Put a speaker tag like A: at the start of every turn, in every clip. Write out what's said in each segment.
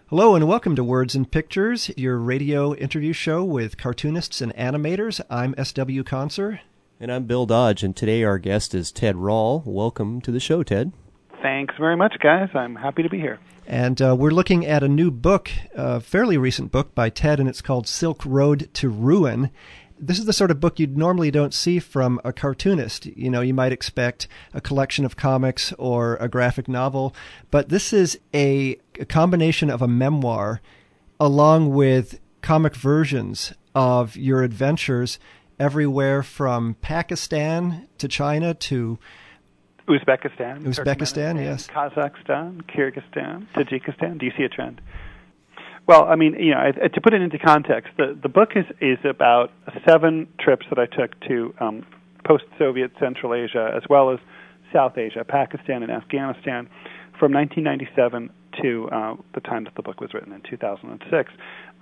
A: Hello and welcome to Words and Pictures, your radio interview show with cartoonists and animators. I'm S.W. Conser.
B: And I'm Bill Dodge, and today our guest is Ted Rall. Welcome to the show, Ted.
C: Thanks very much, guys. I'm happy to be here.
A: And we're looking at a new book, a fairly recent book by Ted, and it's called Silk Road to Ruin. This is the sort of book you normally don't see from a cartoonist. You know, you might expect a collection of comics or a graphic novel, but this is a combination of a memoir along with comic versions of your adventures everywhere from Pakistan to China to
C: Uzbekistan,
A: yes.
C: Kazakhstan, Kyrgyzstan, Tajikistan. Do you see a trend? Well, I mean, you know, to put it into context, the book is about 7 trips that I took to post-Soviet Central Asia as well as South Asia, Pakistan and Afghanistan, from 1997 to the time that the book was written in 2006.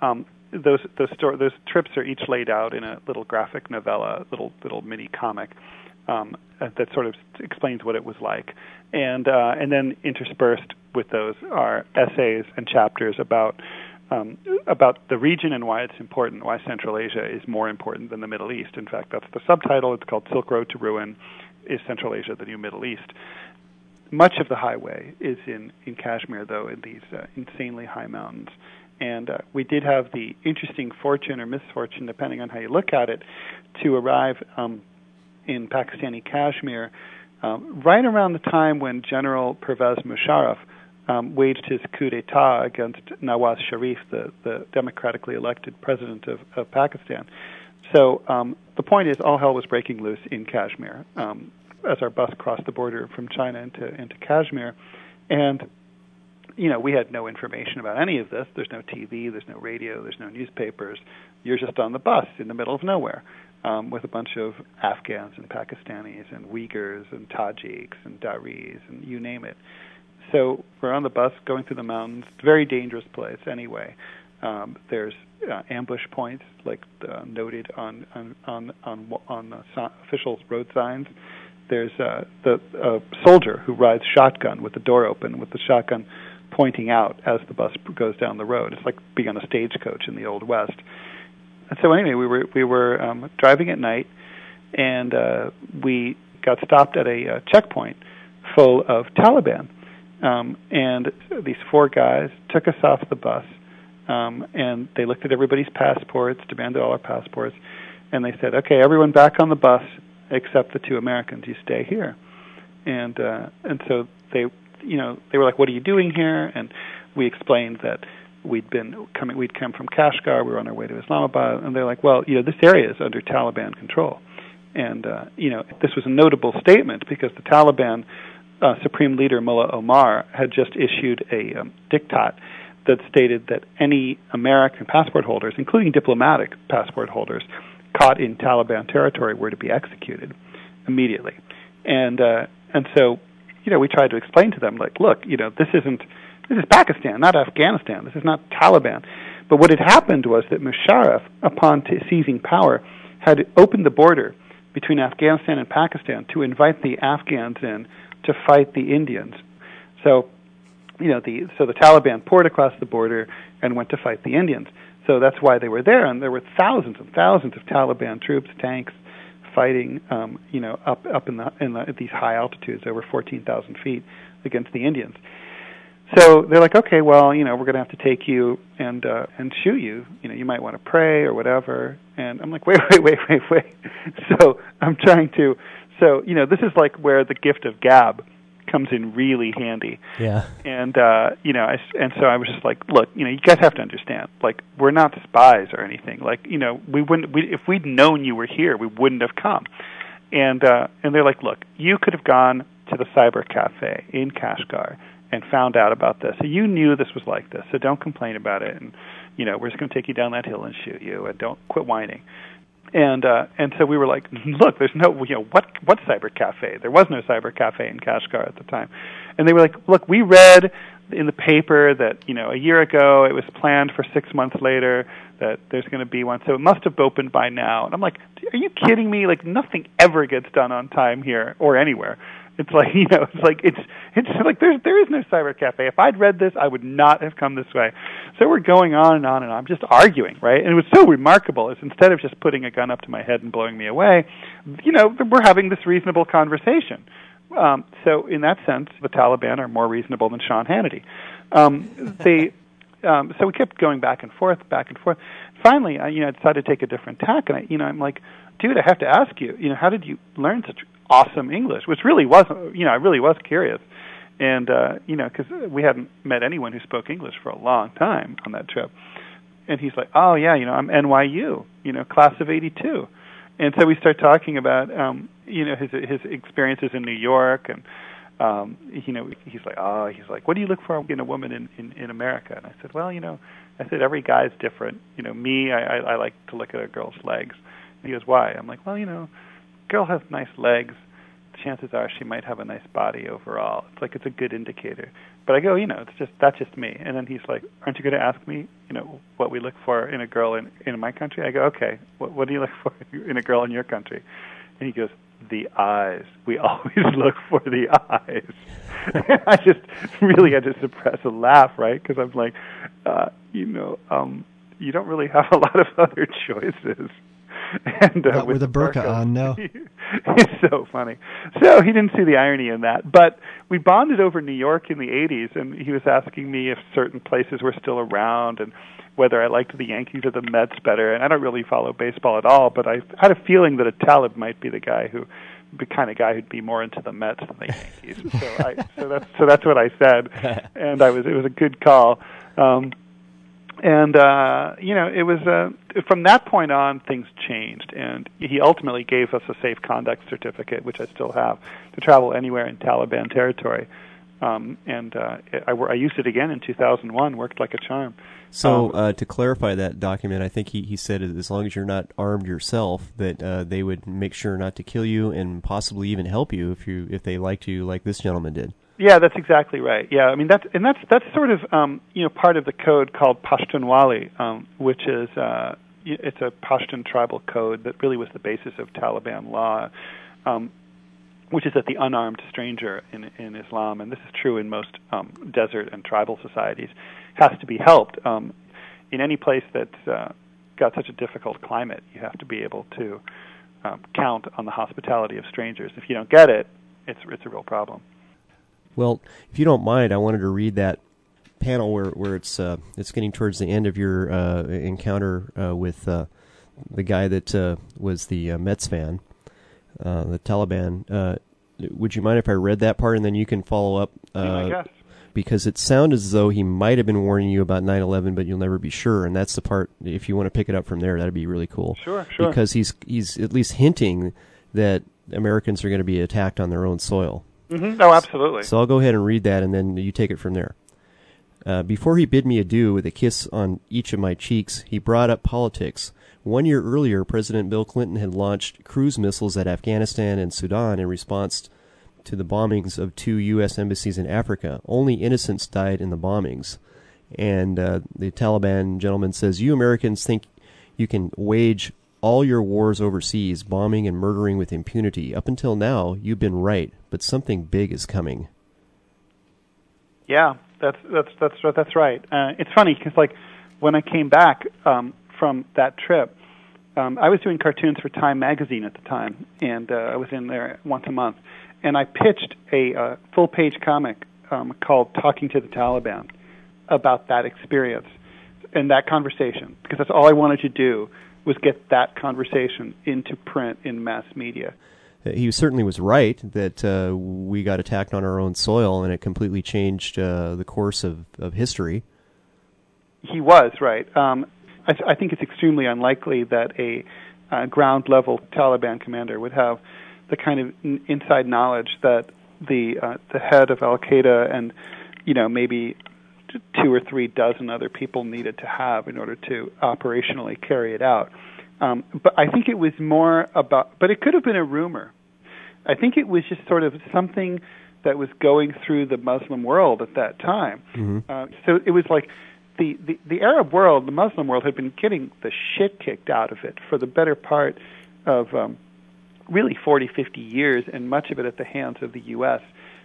C: Those trips are each laid out in a little graphic novella, little mini comic that sort of explains what it was like, and then interspersed with those are essays and chapters about the region and why it's important, why Central Asia is more important than the Middle East. In fact, that's the subtitle. It's called Silk Road to Ruin. Is Central Asia the new Middle East? Much of the highway is in Kashmir, though, in these insanely high mountains. And we did have the interesting fortune or misfortune, depending on how you look at it, to arrive in Pakistani Kashmir right around the time when General Pervez Musharraf waged his coup d'etat against Nawaz Sharif, the democratically elected president of Pakistan. So the point is, all hell was breaking loose in Kashmir as our bus crossed the border from China into Kashmir. And, you know, we had no information about any of this. There's no TV, there's no radio, there's no newspapers. You're just on the bus in the middle of nowhere with a bunch of Afghans and Pakistanis and Uyghurs and Tajiks and Daris and you name it. So we're on the bus going through the mountains. It's a very dangerous place anyway. There's ambush points, like noted on official road signs. There's the soldier who rides shotgun with the door open, with the shotgun pointing out as the bus goes down the road. It's like being on a stagecoach in the Old West. And so anyway, we were driving at night, and we got stopped at a checkpoint full of Taliban. And these 4 guys took us off the bus, and they looked at everybody's passports, demanded all our passports, and they said, "Okay, everyone back on the bus except the 2 Americans. You stay here." And so they were like, "What are you doing here?" And we explained that we'd come from Kashgar, we were on our way to Islamabad, and they're like, "Well, you know, this area is under Taliban control." And this was a notable statement because the Taliban Supreme Leader Mullah Omar had just issued a diktat that stated that any American passport holders, including diplomatic passport holders, caught in Taliban territory were to be executed immediately. And so, you know, we tried to explain to them, like, look, you know, this is Pakistan, not Afghanistan. This is not Taliban. But what had happened was that Musharraf, upon seizing power, had opened the border between Afghanistan and Pakistan to invite the Afghans in to fight the Indians. So, you know, the Taliban poured across the border and went to fight the Indians. So that's why they were there, and there were thousands and thousands of Taliban troops, tanks, fighting, up in these high altitudes, over 14,000 feet, against the Indians. So they're like, okay, well, you know, we're going to have to take you and shoot you. You know, you might want to pray or whatever. And I'm like, wait. So I'm trying to. So, you know, this is like where the gift of gab comes in really handy.
B: Yeah.
C: And, so I was just like, look, you know, you guys have to understand, like, we're not spies or anything. Like, you know, if we'd known you were here, we wouldn't have come. And they're like, look, you could have gone to the cyber cafe in Kashgar and found out about this. So you knew this was like this, so don't complain about it. And, you know, we're just going to take you down that hill and shoot you, and don't quit whining. And so we were like, look, there's no, you know, what cyber cafe? There was no cyber cafe in Kashgar at the time. And they were like, look, we read in the paper that, you know, a year ago it was planned for 6 months later that there's going to be one, so it must have opened by now. And I'm like, are you kidding me? Like, nothing ever gets done on time here or anywhere. It's like, it's like there is no cyber cafe. If I'd read this, I would not have come this way. So we're going on and on and on, just arguing, right? And it was so remarkable. Is instead of just putting a gun up to my head and blowing me away, we're having this reasonable conversation. So in that sense, the Taliban are more reasonable than Sean Hannity. So we kept going back and forth. Finally, I decided to take a different tack, and I'm like, dude, I have to ask you, how did you learn such awesome English? Which really was, I really was curious, and because we hadn't met anyone who spoke English for a long time on that trip. And he's like, oh yeah, I'm NYU, class of '82, and so we start talking about, his experiences in New York, and he's like, what do you look for in a woman in America? And I said, well, every guy's different. Me, I like to look at a girl's legs. And he goes, why? I'm like, well, girl has nice legs. Chances are she might have a nice body overall. It's like, it's a good indicator. But I go, that's just me. And then he's like, aren't you going to ask me, what we look for in a girl in my country? I go, okay, what do you look for in a girl in your country? And he goes, the eyes. We always look for the eyes. I just really had to suppress a laugh, right? Because I'm like, you don't really have a lot of other choices. And
A: not with a burqa on, no.
C: It's so funny. So he didn't see the irony in that. But we bonded over New York in the 80s, and he was asking me if certain places were still around and whether I liked the Yankees or the Mets better. And I don't really follow baseball at all, but I had a feeling that a Talib might be the kind of guy who'd be more into the Mets than the Yankees. So that's what I said, and it was a good call. It was from that point on, things changed, and he ultimately gave us a safe conduct certificate, which I still have, to travel anywhere in Taliban territory. I used it again in 2001. Worked like a charm.
B: So to clarify that document, I think he said as long as you're not armed yourself, that they would make sure not to kill you and possibly even help you if they liked you, like this gentleman did.
C: Yeah, that's exactly right. Yeah, I mean that's sort of part of the code called Pashtunwali, which is it's a Pashtun tribal code that really was the basis of Taliban law, which is that the unarmed stranger in Islam, and this is true in most desert and tribal societies, has to be helped. In any place that's got such a difficult climate, you have to be able to count on the hospitality of strangers. If you don't get it, it's a real problem.
B: Well, if you don't mind, I wanted to read that panel where it's getting towards the end of your encounter with the guy that was the Mets fan, the Taliban. Would you mind if I read that part and then you can follow up?
C: I guess.
B: Because it sounds as though he might have been warning you about 9/11, but you'll never be sure. And that's the part. If you want to pick it up from there, that'd be really cool.
C: Sure.
B: Because he's at least hinting that Americans are going to be attacked on their own soil.
C: Mm-hmm. Oh, absolutely.
B: So I'll go ahead and read that, and then you take it from there. Before he bid me adieu with a kiss on each of my cheeks, he brought up politics. 1 year earlier, President Bill Clinton had launched cruise missiles at Afghanistan and Sudan in response to the bombings of 2 U.S. embassies in Africa. Only innocents died in the bombings. And the Taliban gentleman says, you Americans think you can wage all your wars overseas, bombing and murdering with impunity. Up until now, you've been right, but something big is coming.
C: Yeah, that's right. It's funny because when I came back from that trip, I was doing cartoons for Time magazine at the time, and I was in there once a month, and I pitched a full-page comic called "Talking to the Taliban" about that experience and that conversation, because that's all I wanted to do was get that conversation into print in mass media.
B: He certainly was right that we got attacked on our own soil, and it completely changed the course of history.
C: He was right. I think it's extremely unlikely that a ground-level Taliban commander would have the kind of inside knowledge that the head of Al-Qaeda and maybe 2 or 3 dozen other people needed to have in order to operationally carry it out. But I think it was more about, but it could have been a rumor. I think it was just sort of something that was going through the Muslim world at that time. Mm-hmm. So it was like the Arab world, the Muslim world, had been getting the shit kicked out of it for the better part of really 40, 50 years, and much of it at the hands of the U.S.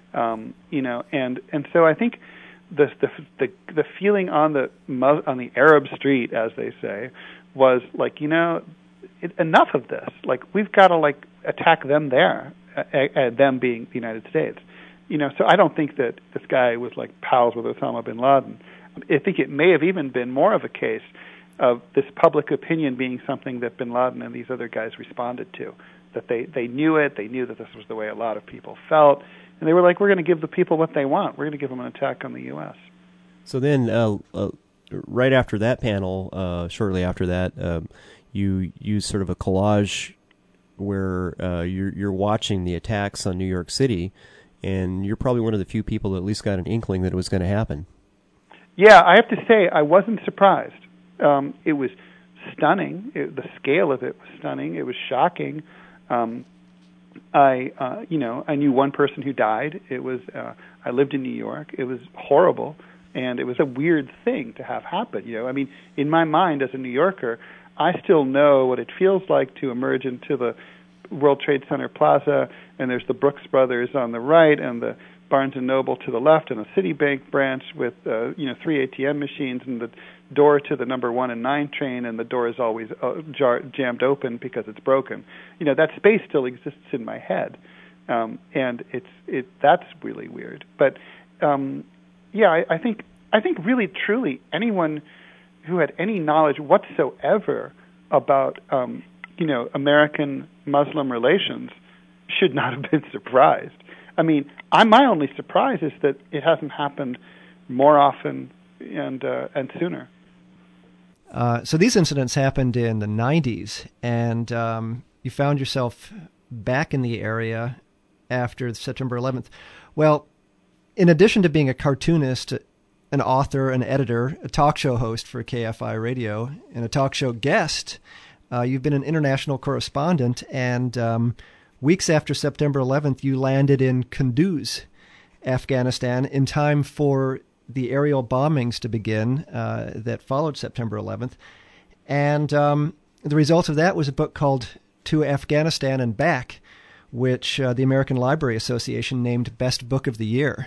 C: And so I think the feeling on the Arab street, as they say, was like, enough of this. Like, we've got to attack them there, them being the United States. So I don't think that this guy was pals with Osama bin Laden. I think it may have even been more of a case of this public opinion being something that bin Laden and these other guys responded to. That they knew it, they knew that this was the way a lot of people felt, and they were like, we're going to give the people what they want. We're going to give them an attack on the U.S.
B: So then, right after that panel, shortly after that, you used sort of a collage where you're watching the attacks on New York City, and you're probably one of the few people that at least got an inkling that it was going to happen.
C: Yeah, I have to say, I wasn't surprised. It was stunning. The scale of it was stunning. It was shocking. I knew one person who died. It was I lived in New York. It was horrible, and it was a weird thing to have happen. I mean, in my mind as a New Yorker, I still know what it feels like to emerge into the World Trade Center Plaza, and there's the Brooks Brothers on the right, and the Barnes & Noble to the left, and a Citibank branch with 3 ATM machines, and the door to the number 1 and 9 train, and the door is always jammed open because it's broken. That space still exists in my head, and that's really weird. But I think really truly anyone who had any knowledge whatsoever about American Muslim relations should not have been surprised. I mean, my only surprise is that it hasn't happened more often and sooner.
A: So these incidents happened in the 90s, and you found yourself back in the area after September 11th. Well, in addition to being a cartoonist, an author, an editor, a talk show host for KFI Radio, and a talk show guest, you've been an international correspondent, and weeks after September 11th, you landed in Kunduz, Afghanistan, in time for the aerial bombings to begin that followed September 11th. And the result of that was a book called To Afghanistan and Back, which the American Library Association named Best Book of the Year.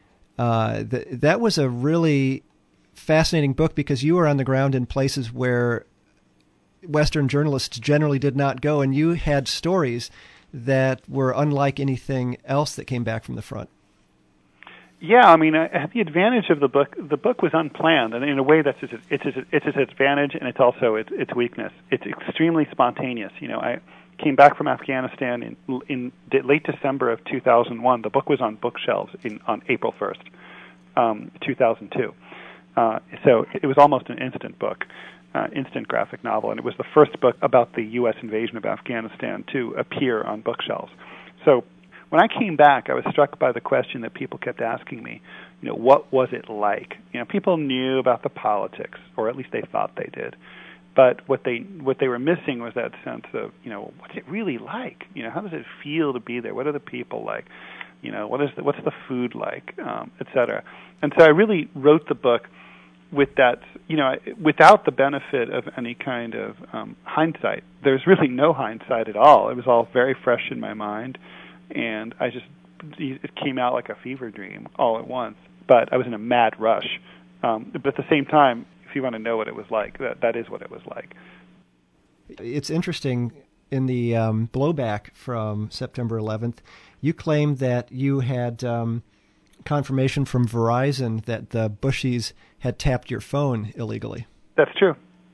A: That was a really fascinating book because you were on the ground in places where Western journalists generally did not go, and you had stories that were unlike anything else that came back from the front.
C: Yeah, I mean, the advantage of the book was unplanned, and in a way that's it's its advantage, and it's also its weakness. It's extremely spontaneous. I came back from Afghanistan in late December of 2001. The book was on bookshelves on April 1st, 2002. So it was almost an instant book. Instant graphic novel, and it was the first book about the U.S. invasion of Afghanistan to appear on bookshelves. So when I came back, I was struck by the question that people kept asking me, what was it like? People knew about the politics, or at least they thought they did. But what they were missing was that sense of, what's it really like? How does it feel to be there? What are the people like? What's the food like, et cetera. And so I really wrote the book with that, without the benefit of any kind of hindsight. There's really no hindsight at all. It was all very fresh in my mind, and it came out like a fever dream all at once. But I was in a mad rush. But at the same time, if you want to know what it was like, that is what it was like.
A: It's interesting, in the blowback from September 11th, you claimed that you had confirmation from Verizon that the Bushies had tapped your phone illegally.
C: That's true.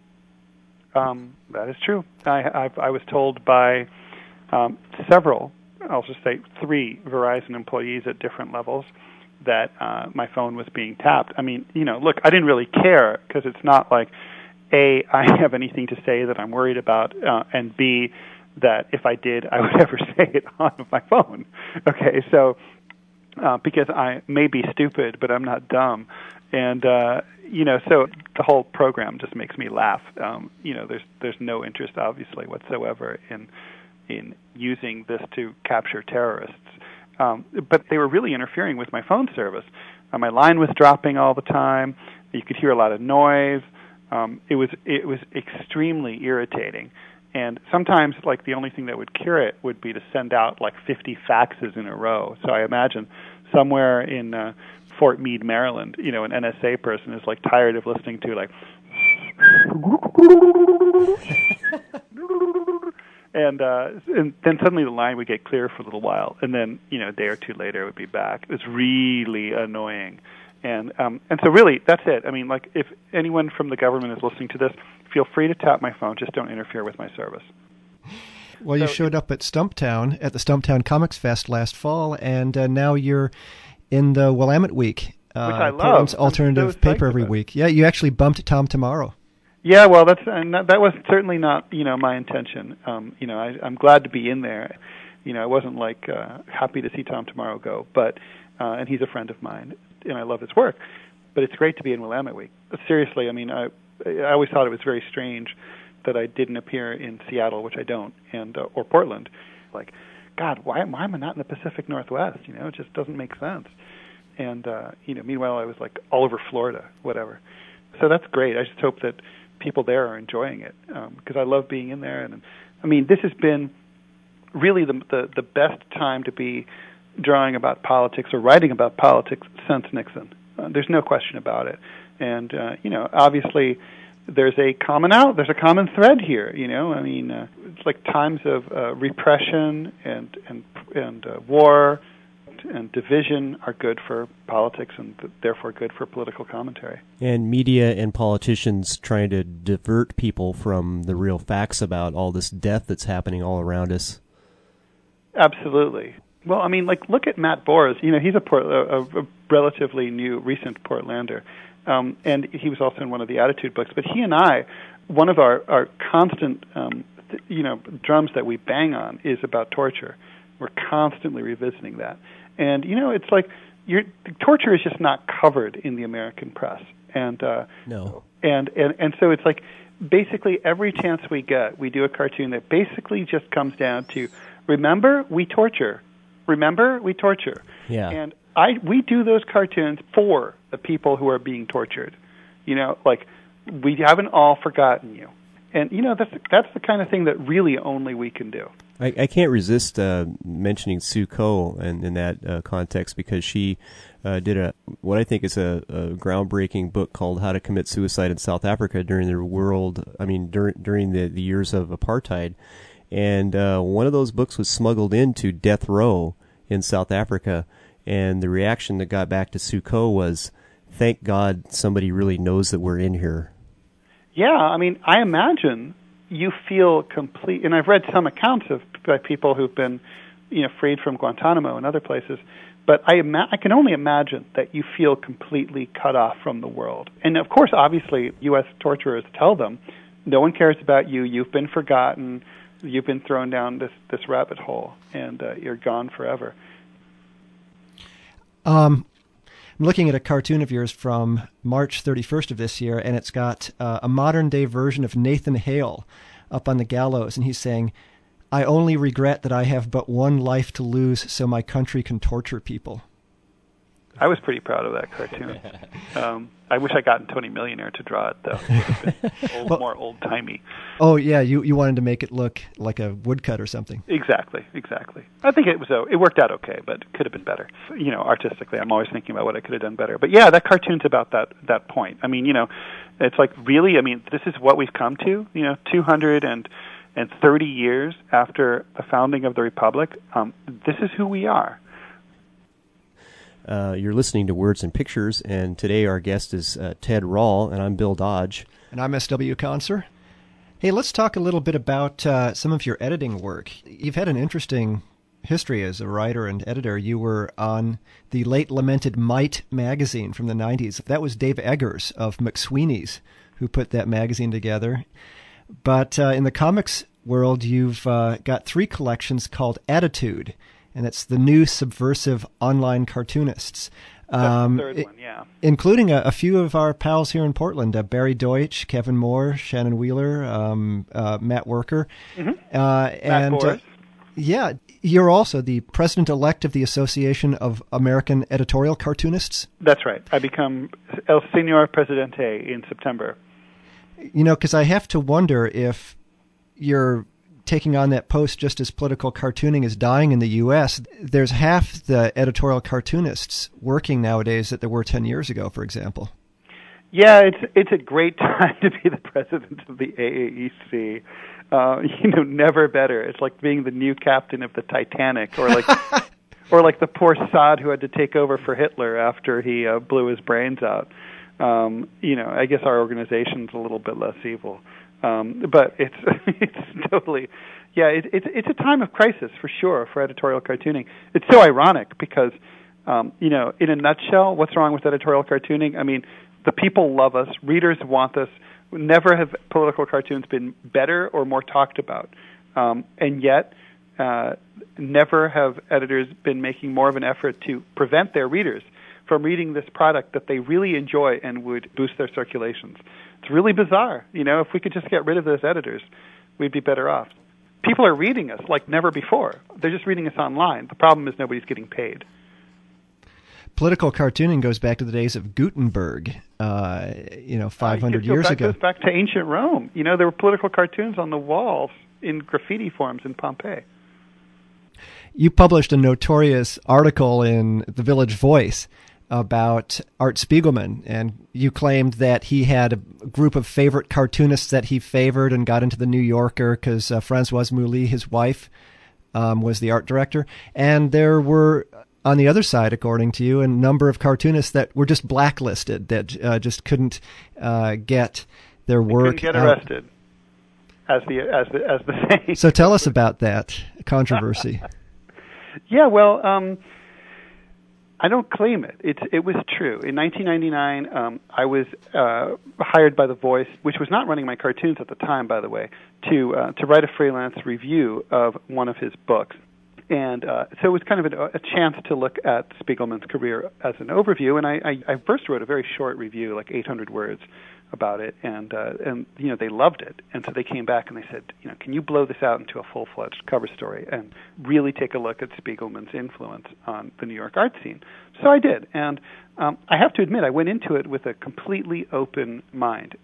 C: That is true. I was told by several, I'll just say 3 Verizon employees at different levels that my phone was being tapped. I mean, look, I didn't really care because it's not like, A, I have anything to say that I'm worried about, and B, that if I did, I would ever say it on my phone. Okay, so because I may be stupid, but I'm not dumb. And, so the whole program just makes me laugh. There's no interest, obviously, whatsoever in using this to capture terrorists. But they were really interfering with my phone service. My line was dropping all the time. You could hear a lot of noise. It was extremely irritating. And sometimes, like, the only thing that would cure it would be to send out, like, 50 faxes in a row. So I imagine somewhere in Fort Meade, Maryland, you know, an NSA person is, like, tired of listening to, like, and then suddenly the line would get clear for a little while, and then, you know, a day or two later it would be back. It was really annoying. And so really, that's it. I mean, like, if anyone from the government is listening to this, feel free to tap my phone. Just don't interfere with my service.
A: Well, you showed up at Stumptown, at the Stumptown Comics Fest last fall, and now you're in the Willamette Week.
C: Which I love.
A: Portland's alternative paper every week. Yeah, you actually bumped Tom Tomorrow.
C: Yeah, well, that was certainly not, you know, my intention. You know, I'm glad to be in there. You know, I wasn't, like, happy to see Tom Tomorrow go, but and he's a friend of mine, and I love his work. But it's great to be in Willamette Week. Seriously, I mean, I always thought it was very strange that I didn't appear in Seattle, which I don't, and or Portland. Like, God, why am I not in the Pacific Northwest? You know, it just doesn't make sense. And you know, meanwhile, I was, like, all over Florida, whatever. So that's great. I just hope that people there are enjoying it, because I love being in there. And I mean, this has been really the best time to be drawing about politics or writing about politics since Nixon. There's no question about it. And you know, obviously, there's a common thread here. You know, I mean, it's like times of repression and war and division are good for politics and therefore good for political commentary.
B: And media and politicians trying to divert people from the real facts about all this death that's happening all around us.
C: Absolutely. Well, I mean, like, look at Matt Boers. You know, he's a relatively new, recent Portlander. And he was also in one of the Attitude books. But he and I, one of our constant, you know, drums that we bang on is about torture. We're constantly revisiting that. And, you know, it's like torture is just not covered in the American press. And
B: no.
C: And so it's like basically every chance we get, we do a cartoon that basically just comes down to, remember, we torture. Remember, we torture.
B: Yeah.
C: And we do those cartoons for the people who are being tortured. You know, like, we haven't all forgotten you. And, you know, that's the kind of thing that really only we can do.
B: I can't resist mentioning Sue Coe in that context, because she did what I think is a groundbreaking book called How to Commit Suicide in South Africa during the years of apartheid. And one of those books was smuggled into death row in South Africa, and the reaction that got back to Sue Coe was, thank God somebody really knows that we're in here.
C: Yeah, I mean, I imagine you feel complete, and I've read some accounts by people who've been, you know, freed from Guantanamo and other places, but I can only imagine that you feel completely cut off from the world. And of course, obviously, U.S. torturers tell them, no one cares about you, you've been forgotten, you've been thrown down this rabbit hole, and you're gone forever.
A: I'm looking at a cartoon of yours from March 31st of this year, and it's got a modern-day version of Nathan Hale up on the gallows, and he's saying, I only regret that I have but one life to lose so my country can torture people.
C: I was pretty proud of that cartoon. I wish I got Tony Millionaire to draw it, though. It would have been more old-timey.
A: Oh, yeah, you wanted to make it look like a woodcut or something.
C: Exactly. I think it worked out okay, but it could have been better. You know, artistically, I'm always thinking about what I could have done better. But yeah, that cartoon's about that point. I mean, you know, it's like, really, I mean, this is what we've come to, you know, 230 years after the founding of the Republic. This is who we are.
B: You're listening to Words and Pictures, and today our guest is Ted Rall, and I'm Bill Dodge.
A: And I'm S.W. Conser. Hey, let's talk a little bit about some of your editing work. You've had an interesting history as a writer and editor. You were on the late lamented Might magazine from the 90s. That was Dave Eggers of McSweeney's who put that magazine together. But in the comics world, you've got 3 collections called Attitude, and it's the new subversive online cartoonists.
C: That's the third one, yeah.
A: Including a few of our pals here in Portland, Barry Deutsch, Kevin Moore, Shannon Wheeler, Matt Worker.
C: Mm-hmm. Matt Boers.
A: Yeah, you're also the president-elect of the Association of American Editorial Cartoonists.
C: That's right. I become El Señor Presidente in September.
A: You know, because I have to wonder if you're taking on that post just as political cartooning is dying in the U.S., there's half the editorial cartoonists working nowadays that there were 10 years ago, for example.
C: Yeah, it's a great time to be the president of the AAEC. Never better. It's like being the new captain of the Titanic, or like or like the poor sod who had to take over for Hitler after he blew his brains out. I guess our organization's a little bit less evil. But it's totally, it's a time of crisis for sure for editorial cartooning. It's so ironic because, in a nutshell, what's wrong with editorial cartooning? I mean, the people love us, readers want us. Never have political cartoons been better or more talked about, and yet never have editors been making more of an effort to prevent their readers from reading this product that they really enjoy and would boost their circulations. It's really bizarre. If we could just get rid of those editors, we'd be better off. People are reading us like never before. They're just reading us online. The problem is nobody's getting paid.
A: Political cartooning goes back to the days of Gutenberg, 500 years ago.
C: It goes back to ancient Rome. There were political cartoons on the walls in graffiti forms in Pompeii.
A: You published a notorious article in the Village Voice about Art Spiegelman, and you claimed that he had a group of favorite cartoonists that he favored and got into the New Yorker because Françoise Mouly, his wife, was the art director. And there were, on the other side, according to you, a number of cartoonists that were just blacklisted, that just couldn't get their work
C: couldn't get arrested, as the saying.
A: So tell us about that controversy.
C: Yeah, well, I don't claim it. It was true. In 1999, I was hired by The Voice, which was not running my cartoons at the time, by the way, to write a freelance review of one of his books. And so it was kind of a chance to look at Spiegelman's career as an overview. And I first wrote a very short review, like 800 words, about it, and they loved it. And so they came back and they said, can you blow this out into a full-fledged cover story and really take a look at Spiegelman's influence on the New York art scene? So I did, and I have to admit, I went into it with a completely open mind,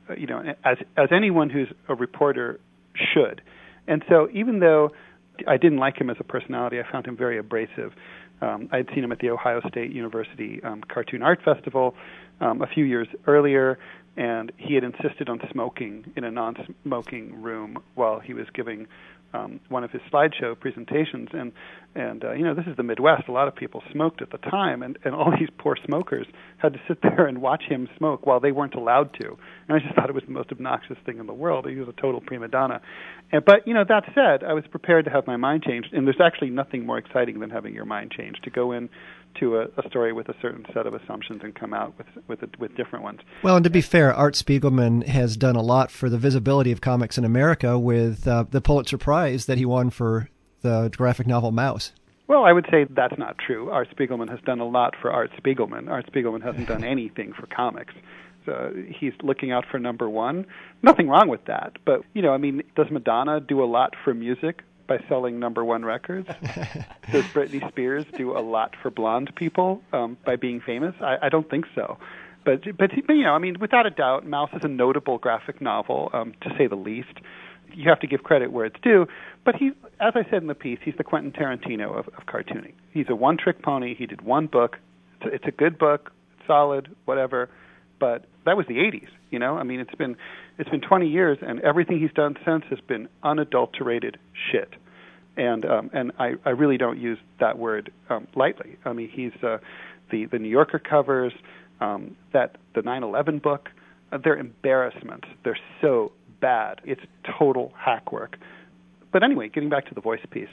C: as anyone who's a reporter should. And so even though I didn't like him as a personality, I found him very abrasive. I had seen him at the Ohio State University Cartoon Art Festival a few years earlier, and he had insisted on smoking in a non-smoking room while he was giving one of his slideshow presentations. And this is the Midwest. A lot of people smoked at the time, and all these poor smokers had to sit there and watch him smoke while they weren't allowed to. And I just thought it was the most obnoxious thing in the world. He was a total prima donna. But that said, I was prepared to have my mind changed, and there's actually nothing more exciting than having your mind changed, to go in to a story with a certain set of assumptions and come out with different ones.
A: Well, and to be fair, Art Spiegelman has done a lot for the visibility of comics in America with the Pulitzer Prize that he won for the graphic novel Mouse.
C: Well, I would say that's not true. Art Spiegelman has done a lot for Art Spiegelman. Art Spiegelman hasn't done anything for comics. So he's looking out for number one. Nothing wrong with that. But, does Madonna do a lot for music by selling number one records? Does Britney Spears do a lot for blonde people by being famous? I don't think so. But without a doubt, Mouse is a notable graphic novel, to say the least. You have to give credit where it's due. But he, as I said in the piece, he's the Quentin Tarantino of cartooning. He's a one-trick pony. He did one book. It's a good book, solid, whatever. But that was the 80s, It's been 20 years, and everything he's done since has been unadulterated shit. And I really don't use that word lightly. He's the New Yorker covers, the 9/11 book. They're embarrassments. They're so bad. It's total hack work. But anyway, getting back to the Voice piece.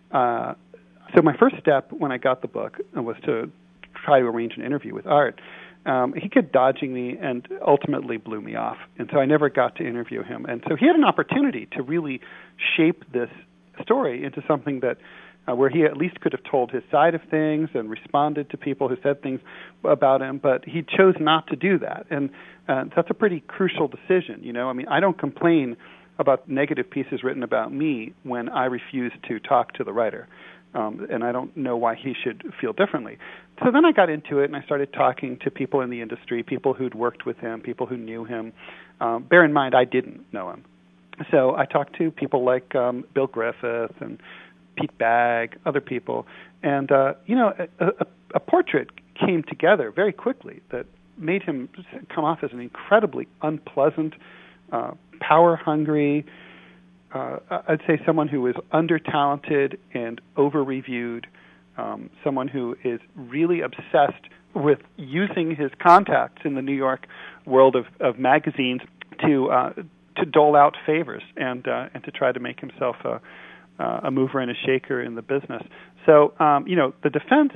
C: So my first step when I got the book was to try to arrange an interview with Art. He kept dodging me and ultimately blew me off. And so I never got to interview him. And so he had an opportunity to really shape this story into something that where he at least could have told his side of things and responded to people who said things about him, but he chose not to do that. And that's a pretty crucial decision. I don't complain about negative pieces written about me when I refuse to talk to the writer. And I don't know why he should feel differently. So then I got into it, and I started talking to people in the industry, people who'd worked with him, people who knew him. Bear in mind, I didn't know him. So I talked to people like Bill Griffith and Pete Bagg, other people, and a portrait came together very quickly that made him come off as an incredibly unpleasant, power-hungry, I'd say someone who is under-talented and over-reviewed, someone who is really obsessed with using his contacts in the New York world of magazines to dole out favors and to try to make himself a mover and a shaker in the business. So the defense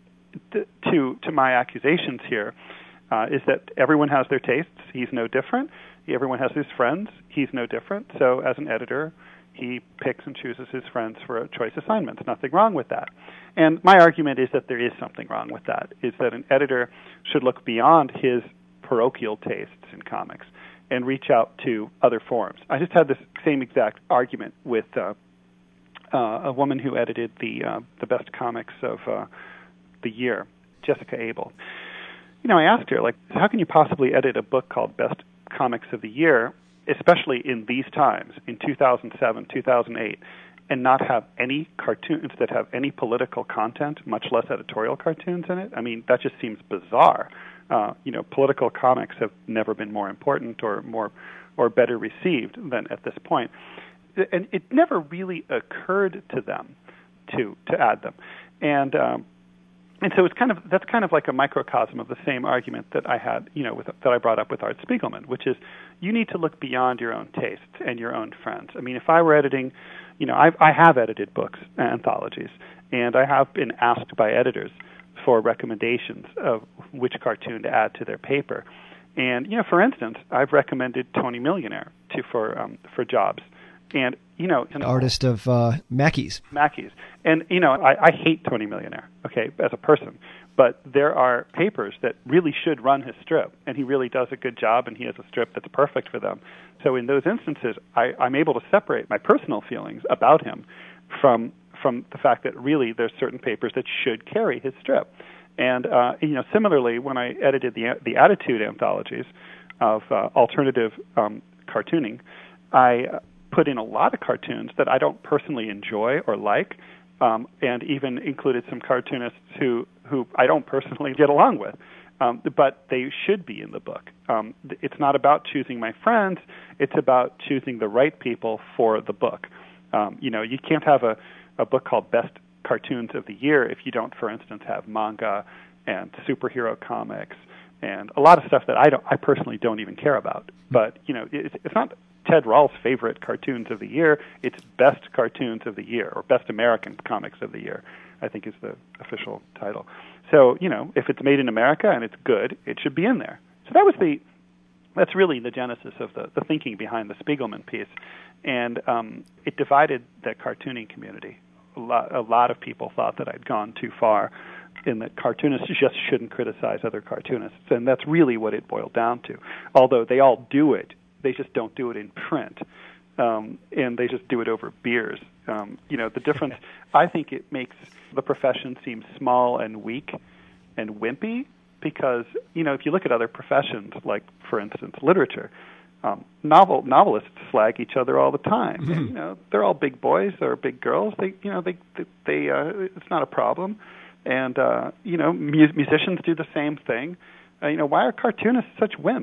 C: to my accusations here is that everyone has their tastes. He's no different. Everyone has his friends. He's no different. So as an editor, he picks and chooses his friends for choice assignments. Nothing wrong with that. And my argument is that there is something wrong with that, is that an editor should look beyond his parochial tastes in comics and reach out to other forms. I just had this same exact argument with a woman who edited the best comics of the year, Jessica Abel. I asked her, how can you possibly edit a book called Best Comics of the Year, especially in these times, in 2007, 2008, and not have any cartoons that have any political content, much less editorial cartoons in it? I mean, that just seems bizarre. Political comics have never been more important or better received than at this point. And it never really occurred to them to add them. And so that's kind of like a microcosm of the same argument that I had, that I brought up with Art Spiegelman, which is you need to look beyond your own tastes and your own friends. I mean, if I were editing, I have edited books, anthologies, and I have been asked by editors for recommendations of which cartoon to add to their paper. And for instance, I've recommended Tony Millionaire for jobs. And
A: an artist of Mackey's. And I hate Tony Millionaire, as a person, but there are papers that really should run his strip, and he really does a good job, and he has a strip that's perfect for them. So in those instances, I'm able to separate my personal feelings about him from the fact that really there's certain papers that should carry his strip. And similarly, when I edited the Attitude anthologies of alternative cartooning, I put in a lot of cartoons that I don't personally enjoy or like, and even included some cartoonists who I don't personally get along with, but they should be in the book. It's not about choosing my friends; it's about choosing the right people for the book. You can't have a book called Best Cartoons of the Year if you don't, for instance, have manga and superhero comics and a lot of stuff that I personally don't even care about. But it's not Ted Rall's favorite cartoons of the year. It's Best Cartoons of the Year, or Best American Comics of the Year, I think is the official title. So, if it's made in America and it's good, it should be in there. So that's really the genesis of the thinking behind the Spiegelman piece. And it divided the cartooning community. A lot of people thought that I'd gone too far in that cartoonists just shouldn't criticize other cartoonists. And that's really what it boiled down to. Although they all do it, they just don't do it in print, and they just do it over beers. The difference, I think it makes the profession seem small and weak and wimpy because, if you look at other professions, like, for instance, literature, novelists slag each other all the time. Mm-hmm.
C: And, they're all big boys or big girls. They it's not a problem. And, musicians do the same thing. Why are cartoonists such wimps?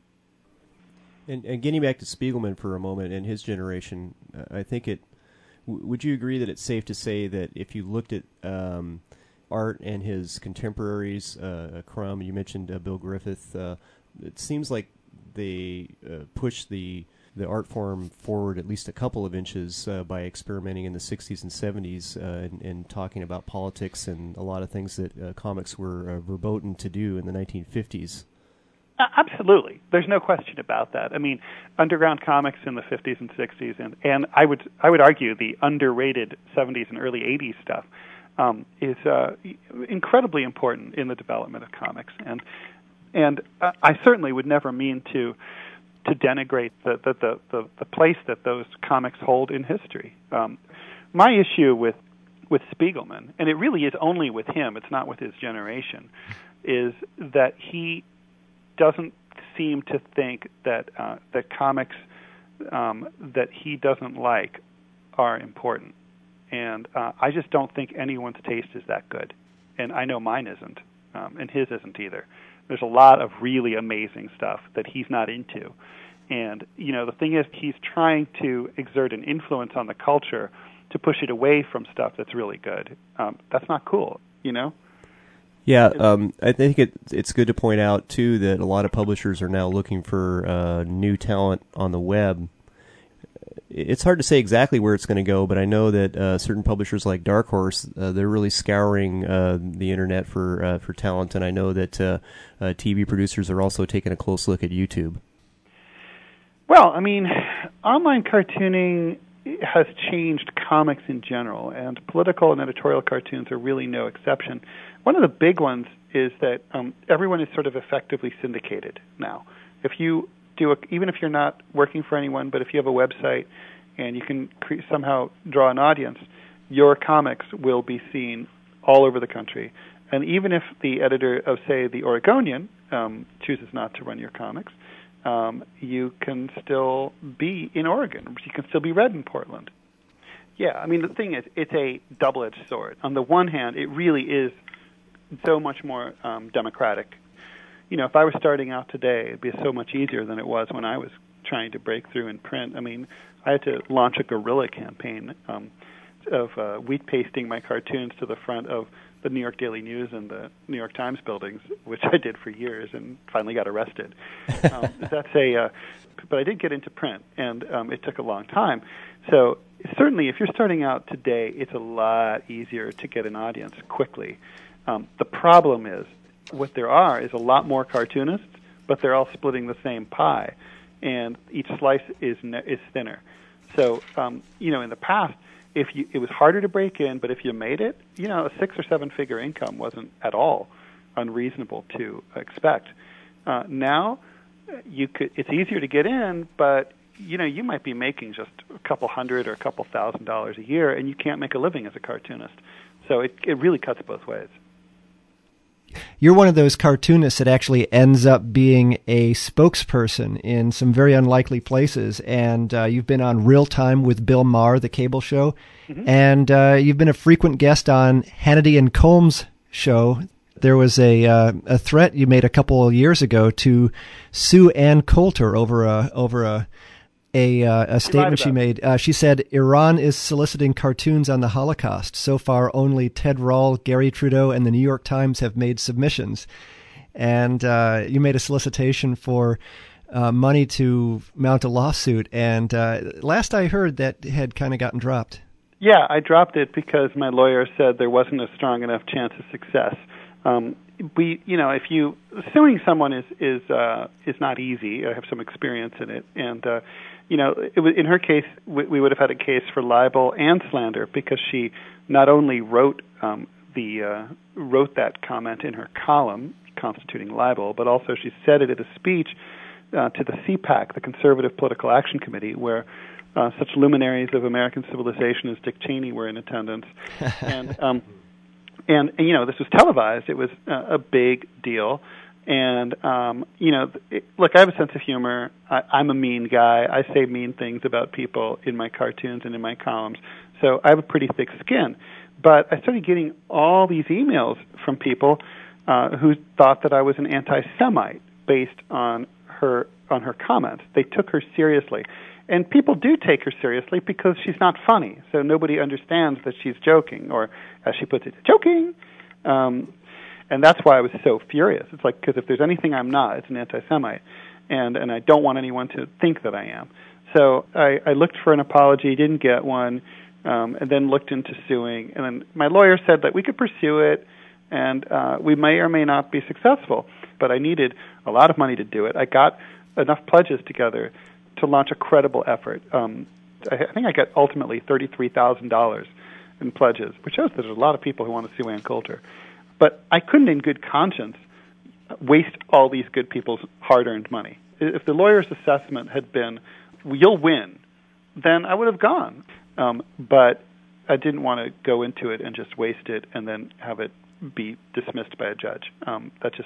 B: And getting back to Spiegelman for a moment and his generation, I think would you agree that it's safe to say that if you looked at Art and his contemporaries, Crumb, you mentioned Bill Griffith, it seems like they pushed the art form forward at least a couple of inches by experimenting in the 60s and 70s and talking about politics and a lot of things that comics were verboten to do in the 1950s.
C: Absolutely. There's no question about that. I mean, underground comics in the 50s and 60s, and I would argue the underrated 70s and early 80s stuff is incredibly important in the development of comics. And I certainly would never mean to denigrate the place that those comics hold in history. My issue with Spiegelman, and it really is only with him, it's not with his generation, is that he doesn't seem to think that comics that he doesn't like are important. And I just don't think anyone's taste is that good. And I know mine isn't, and his isn't either. There's a lot of really amazing stuff that he's not into. And, the thing is, he's trying to exert an influence on the culture to push it away from stuff that's really good. That's not cool,
B: Yeah, I think it's good to point out, too, that a lot of publishers are now looking for new talent on the web. It's hard to say exactly where it's going to go, but I know that certain publishers like Dark Horse, they're really scouring the internet for talent, and I know that TV producers are also taking a close look at YouTube.
C: Well, online cartooning has changed comics in general, and political and editorial cartoons are really no exception. One of the big ones is that everyone is sort of effectively syndicated now. If you even if you're not working for anyone, but if you have a website and you can somehow draw an audience, your comics will be seen all over the country. And even if the editor of, say, the Oregonian chooses not to run your comics, you can still be in Oregon. You can still be read in Portland. Yeah, the thing is, it's a double-edged sword. On the one hand, it really is so much more democratic. If I were starting out today, it'd be so much easier than it was when I was trying to break through in print. I had to launch a guerrilla campaign of wheat pasting my cartoons to the front of the New York Daily News and the New York Times buildings, which I did for years and finally got arrested. But I did get into print, and it took a long time. So certainly, if you're starting out today, it's a lot easier to get an audience quickly. The problem is, what there are is a lot more cartoonists, but they're all splitting the same pie, and each slice is thinner. So, in the past, it was harder to break in, but if you made it, a 6 or 7 figure income wasn't at all unreasonable to expect. Now, it's easier to get in, but you might be making just a couple $100 or a couple $1,000 a year, and you can't make a living as a cartoonist. So it really cuts both ways.
A: You're one of those cartoonists that actually ends up being a spokesperson in some very unlikely places, and you've been on Real Time with Bill Maher, the cable show, and you've been a frequent guest on Hannity and Colmes' show. There was a threat you made a couple of years ago to sue Ann Coulter over a statement she made. She said, Iran is soliciting cartoons on the Holocaust. So far, only Ted Rall, Gary Trudeau, and the New York Times have made submissions. And you made a solicitation for money to mount a lawsuit. And last I heard, that had kind of gotten dropped.
C: Yeah, I dropped it because my lawyer said there wasn't a strong enough chance of success. If suing someone is not easy. I have some experience in it, and it was, in her case, we would have had a case for libel and slander because she not only wrote that comment in her column constituting libel, but also she said it at a speech to the CPAC, the Conservative Political Action Committee, where such luminaries of American civilization as Dick Cheney were in attendance, and this was televised. It was a big deal. And, look, I have a sense of humor. I'm a mean guy. I say mean things about people in my cartoons and in my columns. So I have a pretty thick skin. But I started getting all these emails from people who thought that I was an anti-Semite based on her comments. They took her seriously. And people do take her seriously because she's not funny. So nobody understands that she's joking, or as she puts it, joking. And that's why I was so furious. It's like, because if there's anything I'm not, it's an anti-Semite. And I don't want anyone to think that I am. So I looked for an apology, didn't get one, and then looked into suing. And then my lawyer said that we could pursue it, and we may or may not be successful. But I needed a lot of money to do it. I got enough pledges together to launch a credible effort. I think I got ultimately $33,000 in pledges, which shows that there's a lot of people who want to sue Ann Coulter. But I couldn't in good conscience waste all these good people's hard-earned money. If the lawyer's assessment had been, you'll win, then I would have gone. But I didn't want to go into it and just waste it and then have it be dismissed by a judge. That just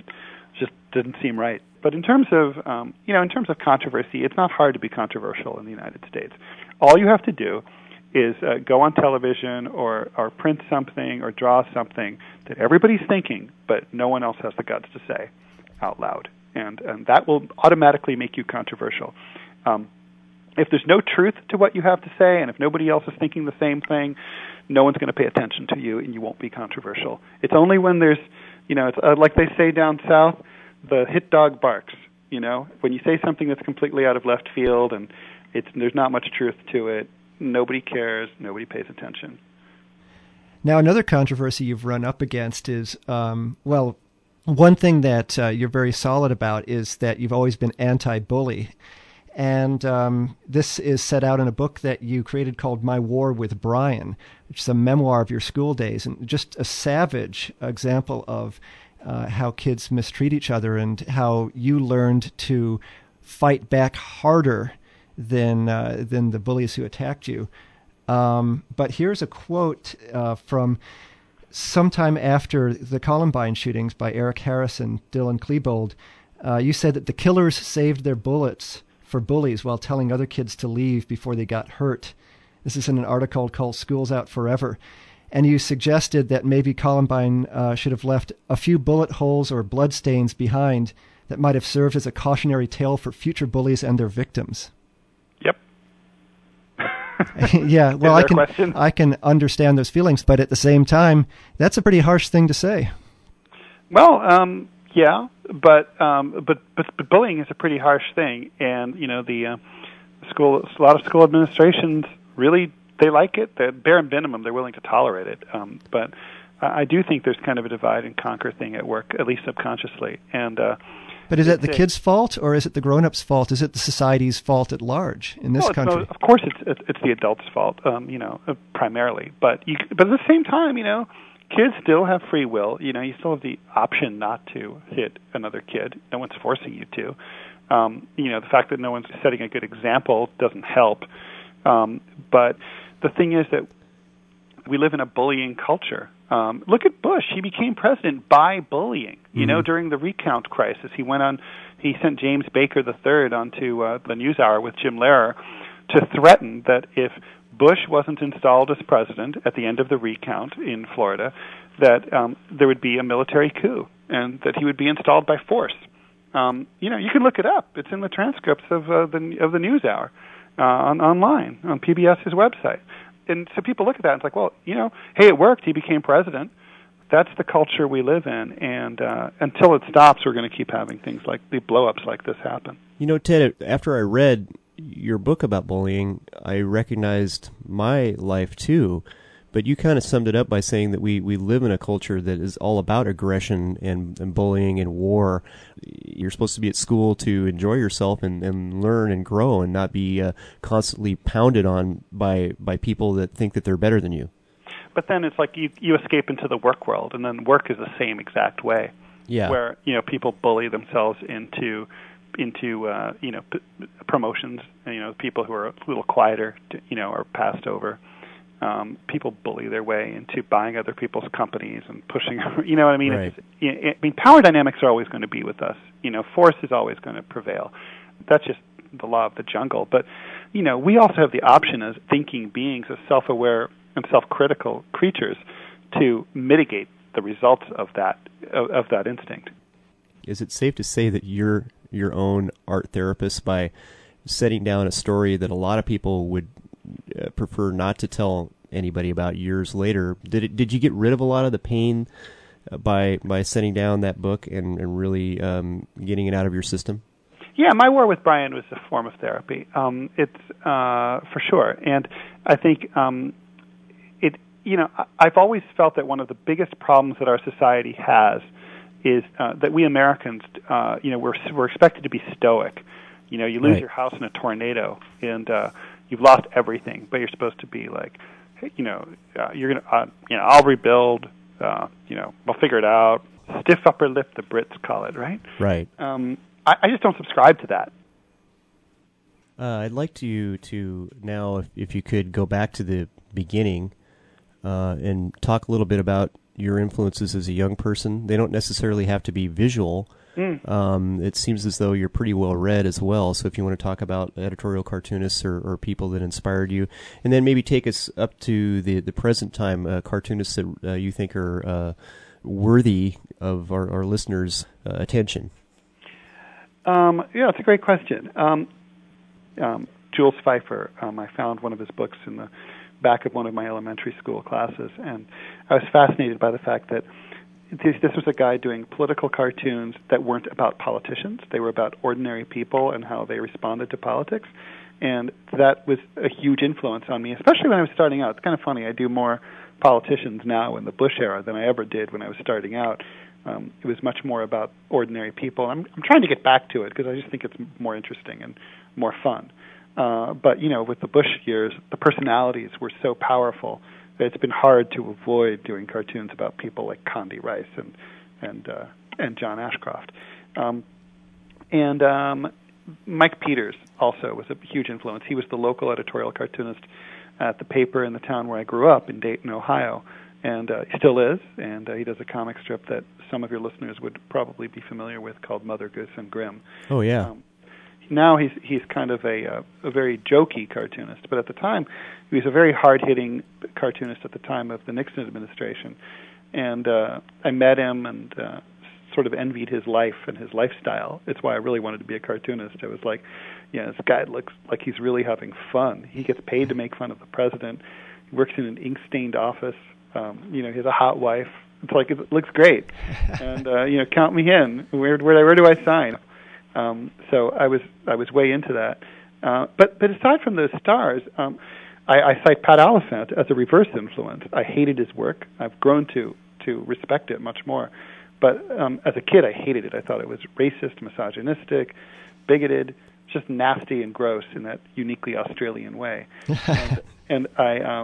C: Just didn't seem right. But in terms of in terms of controversy, it's not hard to be controversial in the United States. All you have to do is go on television or print something or draw something that everybody's thinking, but no one else has the guts to say out loud, and that will automatically make you controversial. If there's no truth to what you have to say, and if nobody else is thinking the same thing, no one's going to pay attention to you, and you won't be controversial. It's only when there's, it's like they say down south, the hit dog barks. When you say something that's completely out of left field and there's not much truth to it, nobody cares, nobody pays attention.
A: Now, another controversy you've run up against is, one thing that you're very solid about is that you've always been anti-bully. And this is set out in a book that you created called My War with Brian, which is a memoir of your school days, and just a savage example of how kids mistreat each other and how you learned to fight back harder than the bullies who attacked you. But here's a quote from sometime after the Columbine shootings by Eric Harris and Dylan Klebold. You said that the killers saved their bullets for bullies while telling other kids to leave before they got hurt. This is in an article called School's Out Forever. And you suggested that maybe Columbine should have left a few bullet holes or bloodstains behind that might have served as a cautionary tale for future bullies and their victims.
C: Yep.
A: Yeah, well, I can understand those feelings, but at the same time, that's a pretty harsh thing to say.
C: Well, yeah, but bullying is a pretty harsh thing, and a lot of school administrations really, they like it. At bare minimum, they're willing to tolerate it. But I do think there's kind of a divide and conquer thing at work, at least subconsciously. And
A: but is it the kids' fault, or is it the grown-ups' fault? Is it the society's fault at large in this country?
C: Of course, it's the adults' fault, primarily. But at the same time, kids still have free will. You still have the option not to hit another kid. No one's forcing you to. The fact that no one's setting a good example doesn't help. But the thing is that we live in a bullying culture. Look at Bush. He became president by bullying. During the recount crisis, he sent James Baker III onto the NewsHour with Jim Lehrer to threaten that if Bush wasn't installed as president at the end of the recount in Florida, that there would be a military coup and that he would be installed by force. You can look it up. It's in the transcripts of the NewsHour online on PBS's website. And so people look at that and it's like, well, hey, it worked. He became president. That's the culture we live in, and until it stops, we're going to keep having things like the blow-ups like this happen.
B: Ted, after I read your book about bullying, I recognized my life too, but you kind of summed it up by saying that we live in a culture that is all about aggression and bullying and war. You're supposed to be at school to enjoy yourself and learn and grow and not be constantly pounded on by people that think that they're better than you.
C: But then it's like you escape into the work world, and then work is the same exact way.
B: Yeah.
C: Where people bully themselves into promotions. People who are a little quieter, are passed over. People bully their way into buying other people's companies and pushing. You know what I mean?
B: Right.
C: Power dynamics are always going to be with us. Force is always going to prevail. That's just the law of the jungle. But we also have the option as thinking beings, as self-aware and self-critical creatures, to mitigate the results of that instinct.
B: Is it safe to say that you're your own art therapist by setting down a story that a lot of people would prefer not to tell anybody about years later? Did you get rid of a lot of the pain by setting down that book and really getting it out of your system?
C: Yeah, My War with Brian was a form of therapy. It's for sure, and I think I've always felt that one of the biggest problems that our society has is that we Americans, we're expected to be stoic. You lose your house in a tornado, and you've lost everything, but you're supposed to be like, hey, you're gonna, I'll rebuild. We'll figure it out. Stiff upper lip, the Brits call it, right?
B: Right.
C: I just don't subscribe to that.
B: I'd like to now, if you could, go back to the beginning and talk a little bit about your influences as a young person. They don't necessarily have to be visual, It seems as though you're pretty well read as well. So if you want to talk about editorial cartoonists or people that inspired you, and then maybe take us up to the present time, cartoonists that you think are worthy of our listeners' attention.
C: Yeah, it's a great question. Jules Feiffer, I found one of his books in the back of one of my elementary school classes, and I was fascinated by the fact that this was a guy doing political cartoons that weren't about politicians. They were about ordinary people and how they responded to politics. And that was a huge influence on me, especially when I was starting out. It's kind of funny. I do more politicians now in the Bush era than I ever did when I was starting out. It was much more about ordinary people. I'm trying to get back to it because I just think it's more interesting and more fun. But, with the Bush years, the personalities were so powerful that it's been hard to avoid doing cartoons about people like Condi Rice and John Ashcroft. Mike Peters also was a huge influence. He was the local editorial cartoonist at the paper in the town where I grew up in Dayton, Ohio, and he still is, and he does a comic strip that some of your listeners would probably be familiar with called Mother Goose and Grimm.
B: Oh, yeah.
C: Now he's kind of a very jokey cartoonist, but at the time he was a very hard-hitting cartoonist at the time of the Nixon administration. And I met him and sort of envied his life and his lifestyle. It's why I really wanted to be a cartoonist. I was like, this guy looks like he's really having fun. He gets paid to make fun of the president. He works in an ink-stained office. He has a hot wife. It's like, it looks great. And, count me in. Where do I sign? So I was way into that. But aside from those stars, I cite Pat Oliphant as a reverse influence. I hated his work. I've grown to respect it much more. But as a kid, I hated it. I thought it was racist, misogynistic, bigoted, just nasty and gross in that uniquely Australian way. I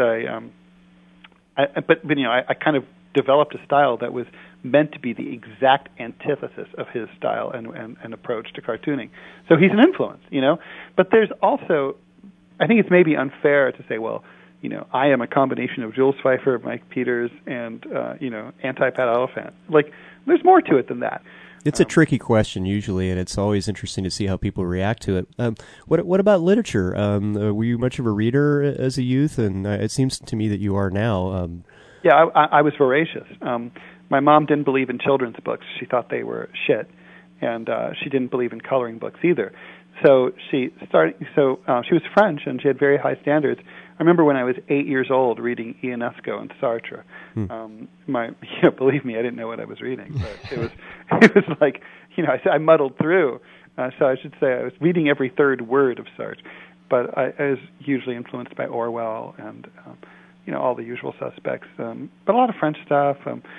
C: kind of developed a style that was meant to be the exact antithesis of his style and approach to cartooning. So he's an influence, But there's also, I think it's maybe unfair to say, well, I am a combination of Jules Feiffer, Mike Peters, and, anti-Pat Oliphant. Like, there's more to it than that.
B: It's a tricky question usually, and it's always interesting to see how people react to it. What about literature? Were you much of a reader as a youth? And it seems to me that you are now.
C: Yeah, I was voracious. My mom didn't believe in children's books. She thought they were shit, and she didn't believe in coloring books either. So she was French, and she had very high standards. I remember when I was 8 years old reading Ionesco and Sartre. Believe me, I didn't know what I was reading, but it was like, I muddled through. So I should say I was reading every third word of Sartre. But I was hugely influenced by Orwell and all the usual suspects. But a lot of French stuff.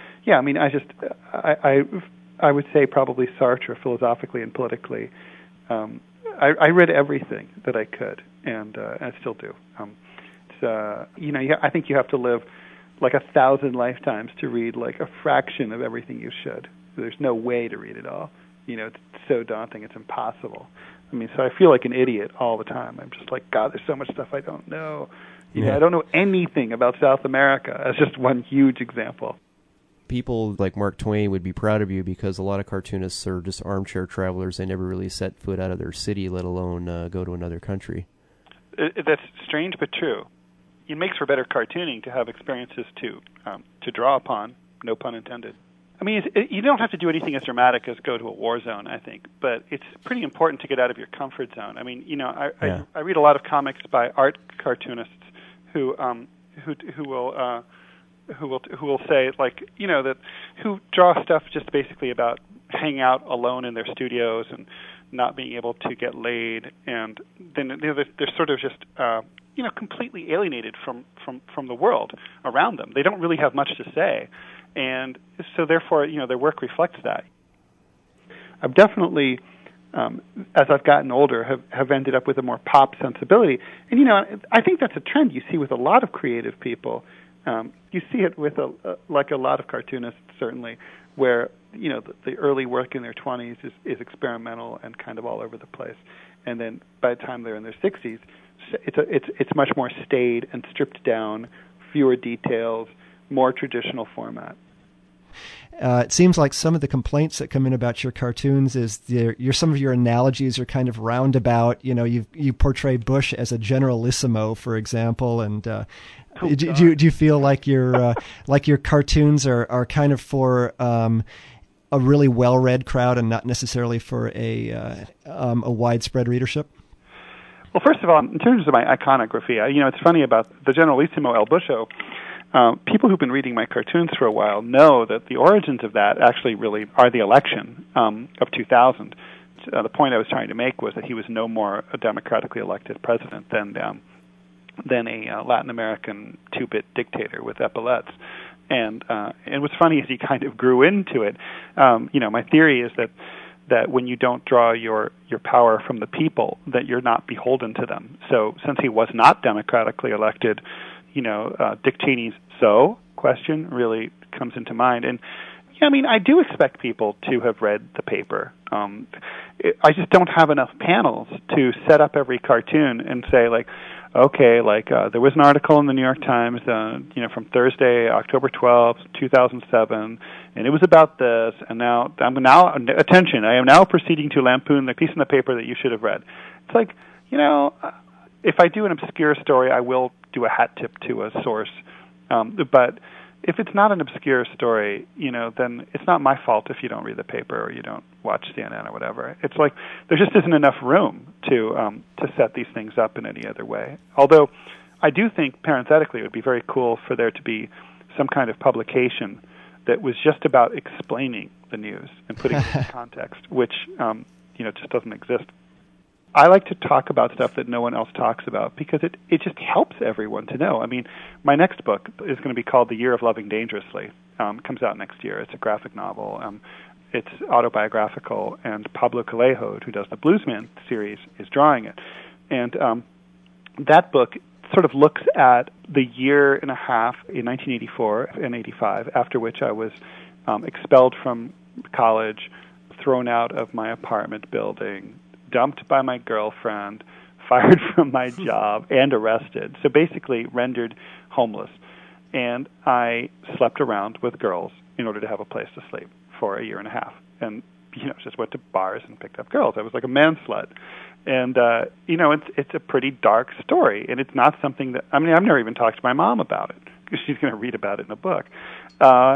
C: I would say probably Sartre philosophically and politically. I read everything that I could, and I still do. I think you have to live like 1,000 lifetimes to read like a fraction of everything you should. There's no way to read it all. It's so daunting, it's impossible. So I feel like an idiot all the time. I'm just like, God, there's so much stuff I don't know. I don't know anything about South America. That's just one huge example.
B: People like Mark Twain would be proud of you because a lot of cartoonists are just armchair travelers. They never really set foot out of their city, let alone go to another country.
C: That's strange but true. It makes for better cartooning to have experiences to draw upon, no pun intended. You don't have to do anything as dramatic as go to a war zone, I think, but it's pretty important to get out of your comfort zone. I read a lot of comics by art cartoonists who will say, like, who draw stuff just basically about hanging out alone in their studios and not being able to get laid, and then they're sort of just completely alienated from the world around them. They don't really have much to say, and so therefore their work reflects that. I've definitely, as I've gotten older, have ended up with a more pop sensibility, and I think that's a trend you see with a lot of creative people. You see it with a lot of cartoonists, certainly, where the early work in their 20s is experimental and kind of all over the place, and then by the time they're in their 60s, it's much more staid and stripped down, fewer details, more traditional format.
A: It seems like some of the complaints that come in about your cartoons is some of your analogies are kind of roundabout. You know, you portray Bush as a generalissimo, for example, and do you feel like your cartoons are kind of for a really well-read crowd and not necessarily for a widespread readership?
C: Well, first of all, in terms of my iconography, it's funny about the Generalissimo El Busho. People who've been reading my cartoons for a while know that the origins of that actually really are the election of 2000. The point I was trying to make was that he was no more a democratically elected president than a Latin American two-bit dictator with epaulets. And what's funny is he kind of grew into it. My theory is that when you don't draw your power from the people, that you're not beholden to them. So since he was not democratically elected, Dick Cheney's question really comes into mind. And I do expect people to have read the paper. I just don't have enough panels to set up every cartoon and say, there was an article in the New York Times, from Thursday, October 12th, 2007, and it was about this, and attention, I am now proceeding to lampoon the piece in the paper that you should have read. It's like, if I do an obscure story, I will do a hat tip to a source, but if it's not an obscure story, then it's not my fault if you don't read the paper or you don't watch CNN or whatever. It's like there just isn't enough room to set these things up in any other way. Although I do think, parenthetically, it would be very cool for there to be some kind of publication that was just about explaining the news and putting it in context, which just doesn't exist. I like to talk about stuff that no one else talks about because it just helps everyone to know. My next book is going to be called The Year of Loving Dangerously. It comes out next year. It's a graphic novel. It's autobiographical, and Pablo Callejo, who does the Bluesman series, is drawing it. And that book sort of looks at the year and a half in 1984 and 85, after which I was expelled from college, thrown out of my apartment building, dumped by my girlfriend, fired from my job, and arrested. So basically rendered homeless. And I slept around with girls in order to have a place to sleep for a year and a half. And, just went to bars and picked up girls. I was like a man slut. And, it's a pretty dark story. And it's not something that, I've never even talked to my mom about it because she's going to read about it in a book. I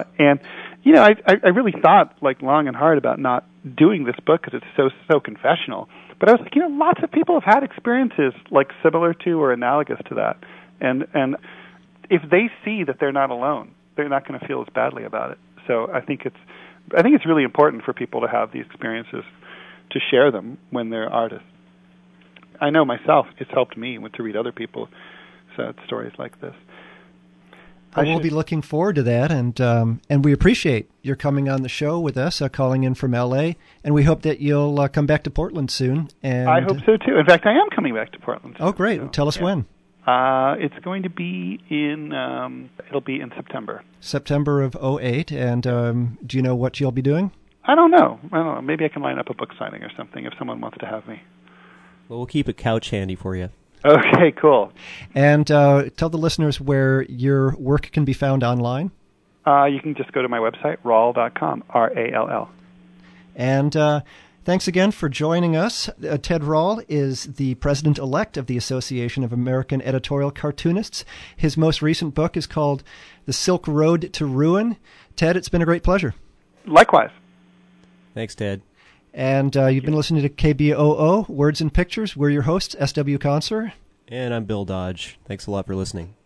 C: really thought long and hard about not doing this book because it's so confessional. But I was like, lots of people have had experiences similar to or analogous to that, and if they see that they're not alone, they're not going to feel as badly about it. So I think it's really important for people to have these experiences, to share them when they're artists. I know myself, it's helped me to read other people's stories like this.
A: We'll be looking forward to that, and we appreciate your coming on the show with us, calling in from L.A., and we hope that you'll come back to Portland soon. And
C: I hope so, too. In fact, I am coming back to Portland soon.
A: Oh, great. So, tell us when.
C: It's going to be it'll be in September.
A: September of 2008, and do you know what you'll be doing?
C: I don't know. Maybe I can line up a book signing or something if someone wants to have me.
B: Well, we'll keep a couch handy for you.
C: Okay, cool.
A: And tell the listeners where your work can be found online.
C: You can just go to my website, rall.com, R-A-L-L.
A: And thanks again for joining us. Ted Rall is the president-elect of the Association of American Editorial Cartoonists. His most recent book is called The Silk Road to Ruin. Ted, it's been a great pleasure.
C: Likewise.
B: Thanks, Ted.
A: And you've been listening to KBOO, Words and Pictures. We're your hosts, S.W. Conser.
B: And I'm Bill Dodge. Thanks a lot for listening.